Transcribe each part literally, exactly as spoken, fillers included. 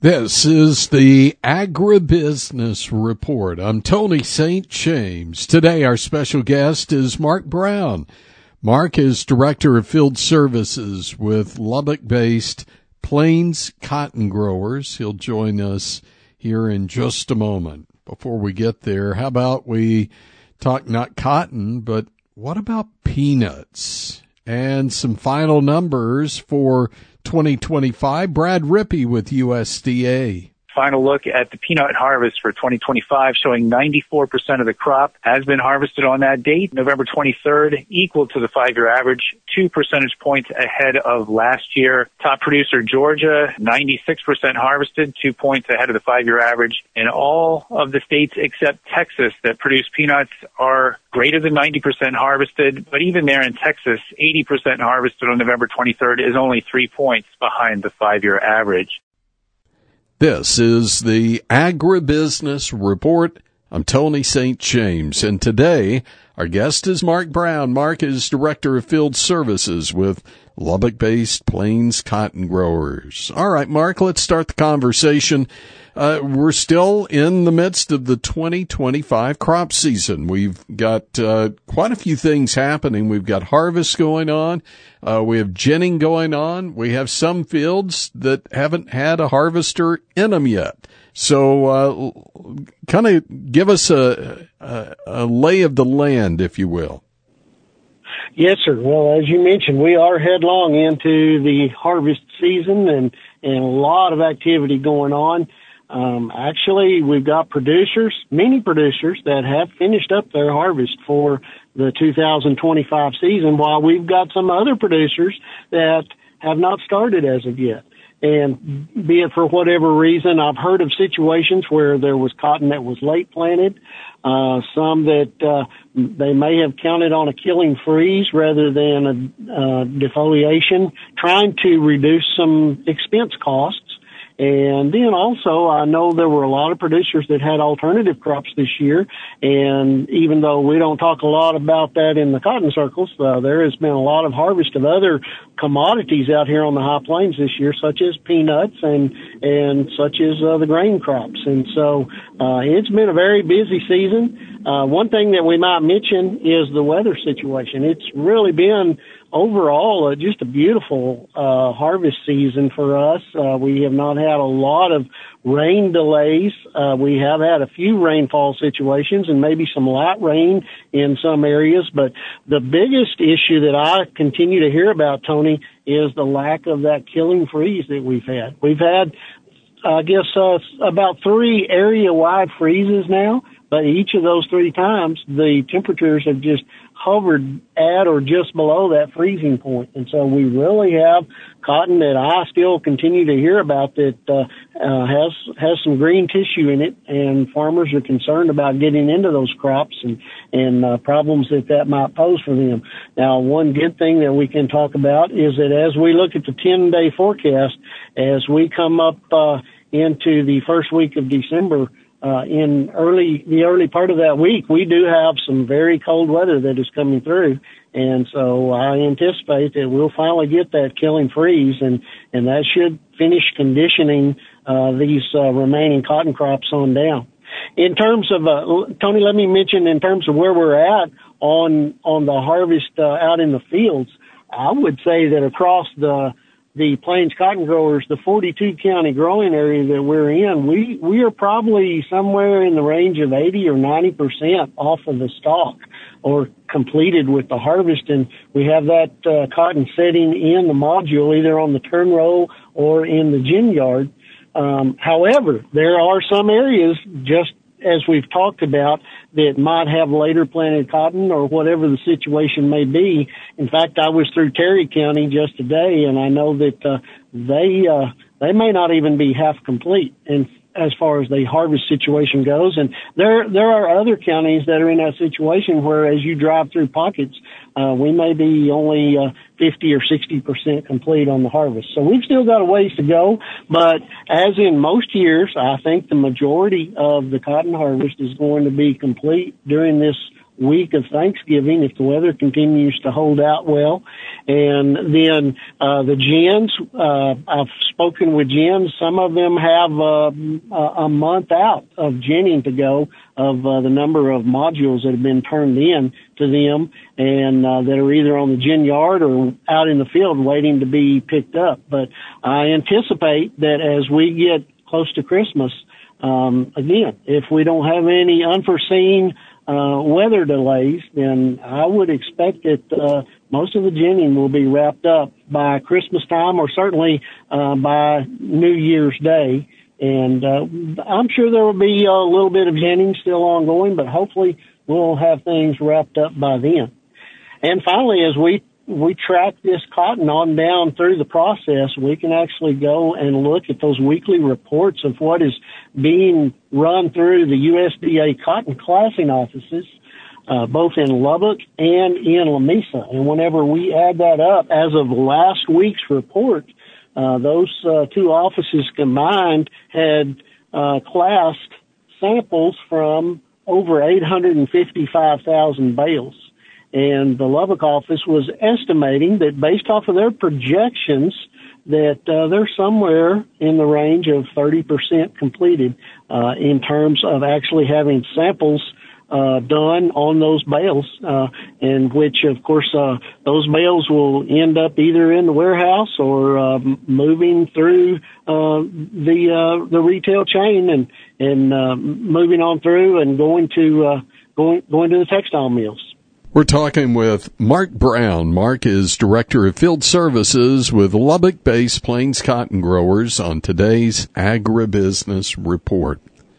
This is the Agribusiness Report. I'm Tony Saint James. Today our special guest is Mark Brown. Mark is Director of Field Services with Lubbock-based Plains Cotton Growers. He'll join us here in just a moment. Before we get there, how about we talk not cotton, but what about peanuts? And some final numbers for twenty twenty-five. Brad Rippey with U S D A. Final look at the peanut harvest for twenty twenty-five, showing ninety-four percent of the crop has been harvested on that date, November twenty-third, equal to the five-year average, two percentage points ahead of last year. Top producer Georgia, ninety-six percent harvested, two points ahead of the five-year average. And all of the states except Texas that produce peanuts are greater than ninety percent harvested. But even there in Texas, eighty percent harvested on November twenty-third is only three points behind the five-year average. This is the Agribusiness Report. I'm Tony Saint James, and today our guest is Mark Brown. Mark is Director of Field Services with Lubbock-based Plains Cotton Growers. All right, Mark, let's start the conversation. Uh, we're still in the midst of the twenty twenty-five crop season. We've got uh, quite a few things happening. We've got harvest going on. Uh, we have ginning going on. We have some fields that haven't had a harvester in them yet. So uh, kind of give us a, a, a lay of the land, if you will. Yes, sir. Well, as you mentioned, we are headlong into the harvest season and, and a lot of activity going on. Um, actually, we've got producers, many producers that have finished up their harvest for the two thousand twenty-five season, while we've got some other producers that have not started as of yet. And be it for whatever reason, I've heard of situations where there was cotton that was late planted, uh, some that, uh, they may have counted on a killing freeze rather than a, uh, defoliation, trying to reduce some expense costs. And then also, I know there were a lot of producers that had alternative crops this year, and even though we don't talk a lot about that in the cotton circles, uh, there has been a lot of harvest of other commodities out here on the high plains this year, such as peanuts and and such as uh, the grain crops. And so uh, it's been a very busy season. Uh, one thing that we might mention is the weather situation. It's really been overall, uh, just a beautiful uh, harvest season for us. Uh, we have not had a lot of rain delays. Uh, we have had a few rainfall situations and maybe some light rain in some areas, but the biggest issue that I continue to hear about, Tony, is the lack of that killing freeze that we've had. We've had, I guess, uh, about three area-wide freezes now, but each of those three times, the temperatures have just hovered at or just below that freezing point. And so we really have cotton that I still continue to hear about that uh, uh, has has some green tissue in it, and farmers are concerned about getting into those crops and, and uh, problems that that might pose for them. Now, one good thing that we can talk about is that as we look at the ten-day forecast, as we come up uh, into the first week of December, Uh, in early, the early part of that week, we do have some very cold weather that is coming through. And so I anticipate that we'll finally get that killing freeze, and, and that should finish conditioning, uh, these, uh, remaining cotton crops on down. In terms of, uh, Tony, let me mention in terms of where we're at on, on the harvest, uh, out in the fields, I would say that across the, the Plains Cotton Growers, the forty-two county growing area that we're in, we, we are probably somewhere in the range of eighty or ninety percent off of the stalk or completed with the harvest. And we have that uh, cotton setting in the module, either on the turn row or in the gin yard. Um, however, there are some areas, just as we've talked about, that might have later planted cotton or whatever the situation may be. In fact, I was through Terry County just today, and I know that uh, they uh, they may not even be half complete in as far as the harvest situation goes. And there there are other counties that are in that situation where, as you drive through pockets, uh, we may be only uh, fifty or sixty percent complete on the harvest. So we've still got a ways to go, but as in most years, I think the majority of the cotton harvest is going to be complete during this week of Thanksgiving if the weather continues to hold out well. And then uh, the gins, uh, I've spoken with gins. Some of them have uh, a month out of ginning to go of uh, the number of modules that have been turned in to them and uh, that are either on the gin yard or out in the field waiting to be picked up. But I anticipate that as we get close to Christmas, um, again, if we don't have any unforeseen uh, weather delays, then I would expect that uh, most of the ginning will be wrapped up by Christmas time or certainly uh, by New Year's Day. And uh, I'm sure there will be a little bit of ginning still ongoing, but hopefully we'll have things wrapped up by then. And finally, as we we track this cotton on down through the process, we can actually go and look at those weekly reports of what is being run through the U S D A cotton classing offices, uh, both in Lubbock and in Lamesa. And whenever we add that up, as of last week's report, uh, those uh, two offices combined had uh, classed samples from over eight hundred fifty-five thousand bales. And the Lubbock office was estimating that based off of their projections that uh, they're somewhere in the range of thirty percent completed uh, in terms of actually having samples uh, done on those bales, uh, and which, of course, uh, those bales will end up either in the warehouse or uh, moving through uh, the uh, the retail chain and and uh, moving on through and going to uh, going going to the textile mills. We're talking with Mark Brown. Mark is Director of Field Services with Lubbock-based Plains Cotton Growers on today's Agribusiness Report.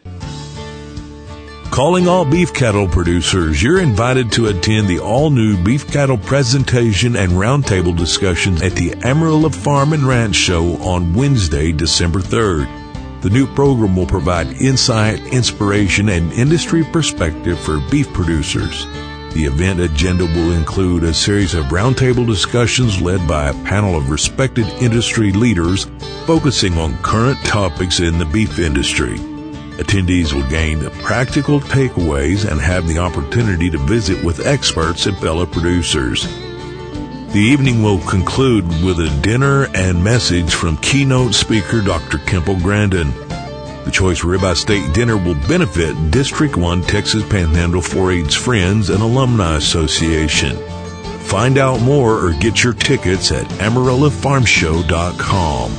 Calling all beef cattle producers, you're invited to attend the all-new beef cattle presentation and roundtable discussions at the Amarillo Farm and Ranch Show on Wednesday, December third. The new program will provide insight, inspiration, and industry perspective for beef producers. The event agenda will include a series of roundtable discussions led by a panel of respected industry leaders focusing on current topics in the beef industry. Attendees will gain practical takeaways and have the opportunity to visit with experts and fellow producers. The evening will conclude with a dinner and message from keynote speaker Doctor Kemple Grandin. The Choice Ribeye Steak Dinner will benefit District one Texas Panhandle four H Friends and Alumni Association. Find out more or get your tickets at amarillo farm show dot com.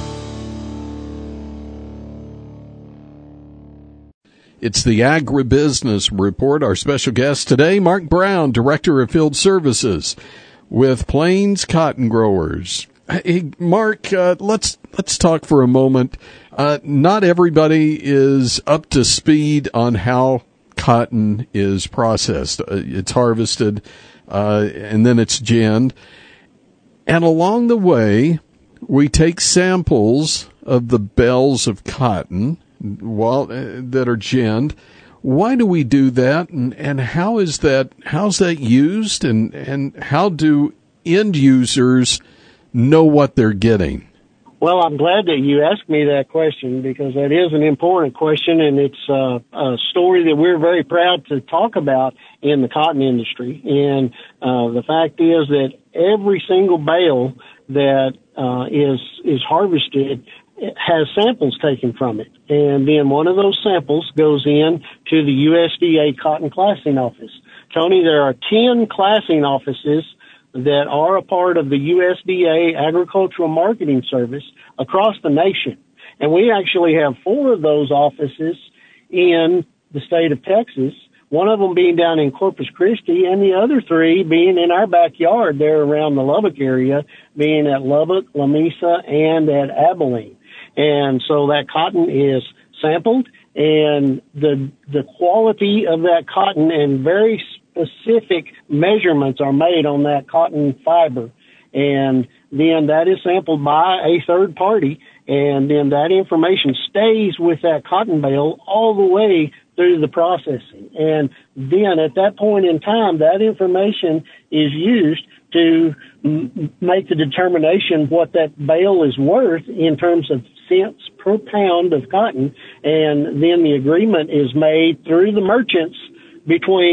It's the Agribusiness Report. Our special guest today, Mark Brown, Director of Field Services with Plains Cotton Growers. Hey, Mark, uh, let's let's talk for a moment. Uh, not everybody is up to speed on how cotton is processed. Uh, it's harvested, uh, and then it's ginned. And along the way, we take samples of the bales of cotton while, uh, that are ginned. Why do we do that, and, and how is that how's that used, and, and how do end users know what they're getting? Well, I'm glad that you asked me that question because that is an important question, and it's uh, a story that we're very proud to talk about in the cotton industry. And uh, the fact is that every single bale that uh, is is harvested has samples taken from it, and then one of those samples goes in to the U S D A Cotton Classing Office. Tony, there are ten classing offices that are a part of the U S D A Agricultural Marketing Service across the nation. And we actually have four of those offices in the state of Texas, one of them being down in Corpus Christi, and the other three being in our backyard there around the Lubbock area, being at Lubbock, Lamesa, and at Abilene. And so that cotton is sampled, and the the quality of that cotton and very specific measurements are made on that cotton fiber. And then that is sampled by a third party, and then that information stays with that cotton bale all the way through the processing. And then at that point in time, that information is used to m- make the determination what that bale is worth in terms of cents per pound of cotton. And then the agreement is made through the merchants between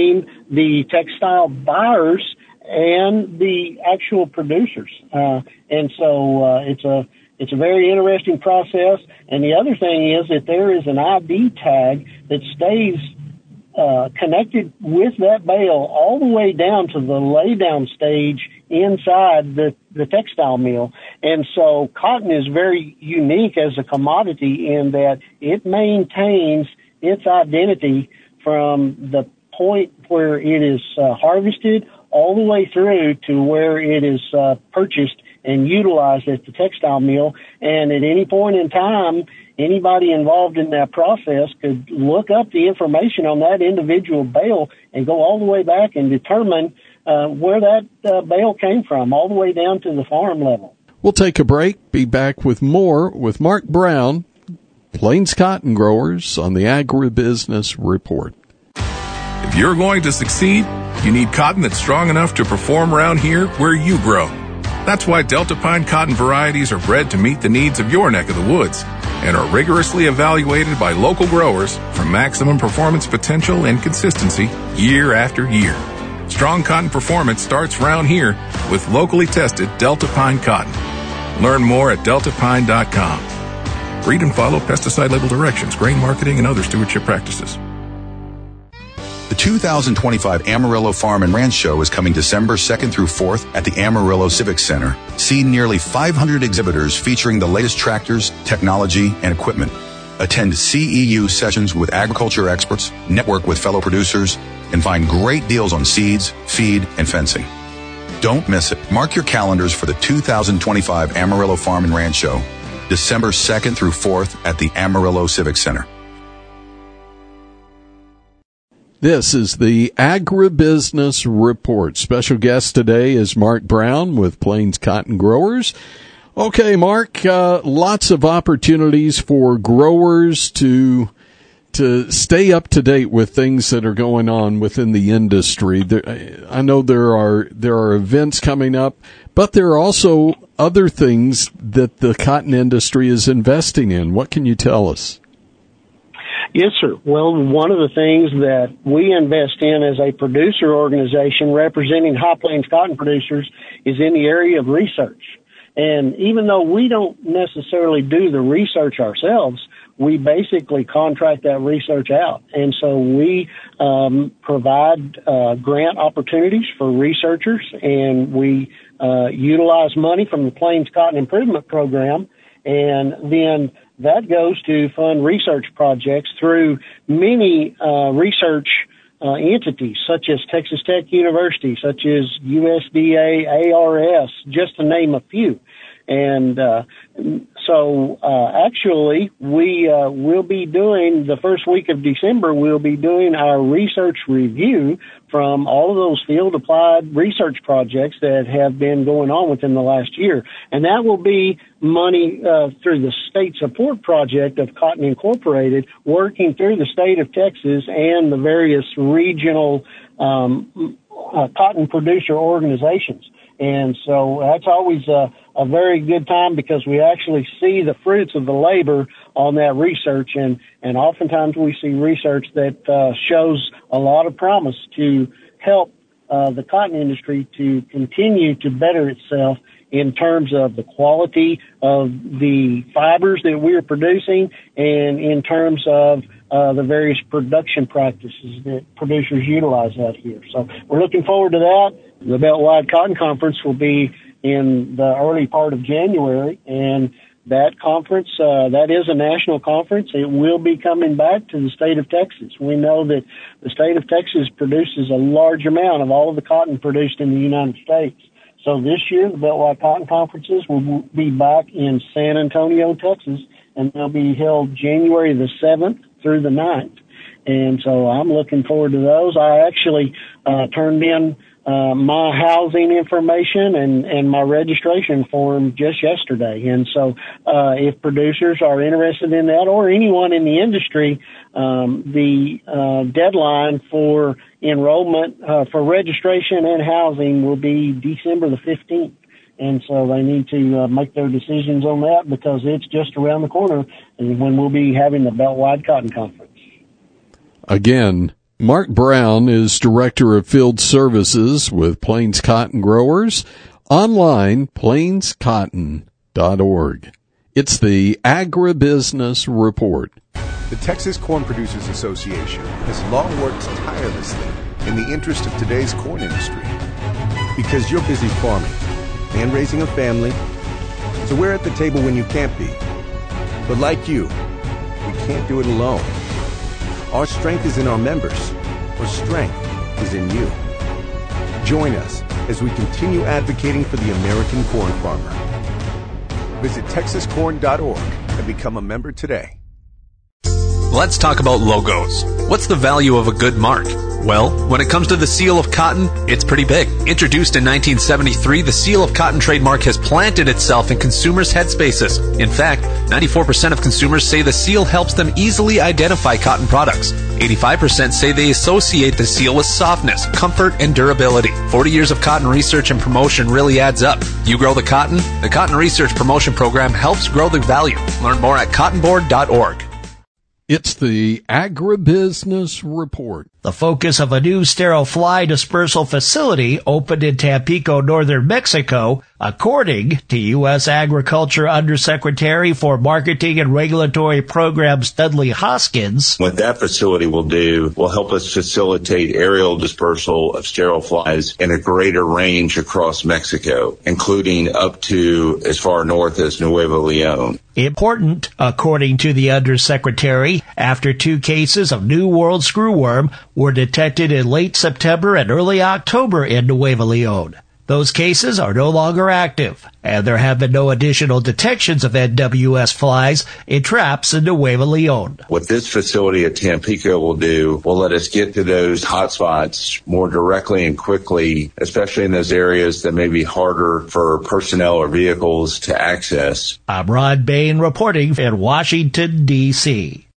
the textile buyers and the actual producers. Uh, and so uh, it's a it's a very interesting process. And the other thing is that there is an I D tag that stays uh, connected with that bale all the way down to the laydown stage inside the, the textile mill. And so cotton is very unique as a commodity in that it maintains its identity from the point where it is uh, harvested all the way through to where it is uh, purchased and utilized at the textile mill. And at any point in time, anybody involved in that process could look up the information on that individual bale and go all the way back and determine uh, where that uh, bale came from, all the way down to the farm level. We'll take a break, be back with more with Mark Brown, Plains Cotton Growers, on the Agribusiness Report. If you're going to succeed, you need cotton that's strong enough to perform around here where you grow. That's why Delta Pine cotton varieties are bred to meet the needs of your neck of the woods and are rigorously evaluated by local growers for maximum performance potential and consistency year after year. Strong cotton performance starts round here with locally tested Delta Pine cotton. Learn more at delta pine dot com. Read and follow pesticide label directions, grain marketing, and other stewardship practices. The two thousand twenty-five Amarillo Farm and Ranch Show is coming December second through fourth at the Amarillo Civic Center. See nearly five hundred exhibitors featuring the latest tractors, technology, and equipment. Attend C E U sessions with agriculture experts, network with fellow producers, and find great deals on seeds, feed, and fencing. Don't miss it. Mark your calendars for the two thousand twenty-five Amarillo Farm and Ranch Show, December second through fourth at the Amarillo Civic Center. This is the Agribusiness Report. Special guest today is Mark Brown with Plains Cotton Growers. Okay, Mark, uh, lots of opportunities for growers to to stay up to date with things that are going on within the industry. There, I know there are there are events coming up, but there are also other things that the cotton industry is investing in. What can you tell us? Yes, sir. Well, one of the things that we invest in as a producer organization representing High Plains cotton producers is in the area of research. And even though we don't necessarily do the research ourselves, we basically contract that research out. And so we um, provide uh, grant opportunities for researchers, and we uh, utilize money from the Plains Cotton Improvement Program, and then that goes to fund research projects through many uh, research uh, entities, such as Texas Tech University, such as U S D A, A R S, just to name a few. And uh, so uh, actually, we uh, will be doing, the first week of December, we'll be doing our research review from all of those field-applied research projects that have been going on within the last year. And that will be money uh, through the state support project of Cotton Incorporated, working through the state of Texas and the various regional um, uh, cotton producer organizations. And so that's always a, a very good time because we actually see the fruits of the labor on that research. And, and oftentimes we see research that uh, shows a lot of promise to help uh, the cotton industry to continue to better itself in terms of the quality of the fibers that we're producing and in terms of uh, the various production practices that producers utilize out here. So we're looking forward to that. The Beltwide Cotton Conference will be in the early part of January, and that conference, uh, that is a national conference. It will be coming back to the state of Texas. We know that the state of Texas produces a large amount of all of the cotton produced in the United States. So this year, the Beltwide Cotton Conferences will be back in San Antonio, Texas, and they'll be held January the seventh through the ninth. And so I'm looking forward to those. I actually uh, turned in uh, my housing information and, and my registration form just yesterday. And so uh, if producers are interested in that or anyone in the industry, um, the uh, deadline for enrollment uh, for registration and housing will be December the fifteenth. And so they need to uh, make their decisions on that because it's just around the corner and when we'll be having the Beltwide Cotton Conference. Again, Mark Brown is Director of Field Services with Plains Cotton Growers. Online, plains cotton dot org. It's the Agribusiness Report. The Texas Corn Producers Association has long worked tirelessly in the interest of today's corn industry. Because you're busy farming and raising a family, so we're at the table when you can't be. But like you, we can't do it alone. Our strength is in our members. Our strength is in you. Join us as we continue advocating for the American corn farmer. Visit texas corn dot org and become a member today. Let's talk about logos. What's the value of a good mark? Well, when it comes to the Seal of Cotton, it's pretty big. Introduced in nineteen seventy-three, the Seal of Cotton trademark has planted itself in consumers' headspaces. In fact, ninety-four percent of consumers say the seal helps them easily identify cotton products. eighty-five percent say they associate the seal with softness, comfort, and durability. forty years of cotton research and promotion really adds up. You grow the cotton? The Cotton Research Promotion Program helps grow the value. Learn more at cotton board dot org. It's the Agribusiness Report. The focus of a new sterile fly dispersal facility opened in Tampico, northern Mexico, according to U S Agriculture Undersecretary for Marketing and Regulatory Programs Dudley Hoskins. What that facility will do will help us facilitate aerial dispersal of sterile flies in a greater range across Mexico, including up to as far north as Nuevo Leon. Important, according to the Undersecretary, after two cases of New World screwworm were detected in late September and early October in Nuevo Leon. Those cases are no longer active, and there have been no additional detections of N W S flies in traps in Nuevo Leon. What this facility at Tampico will do will let us get to those hotspots more directly and quickly, especially in those areas that may be harder for personnel or vehicles to access. I'm Ron Bain reporting in Washington, D C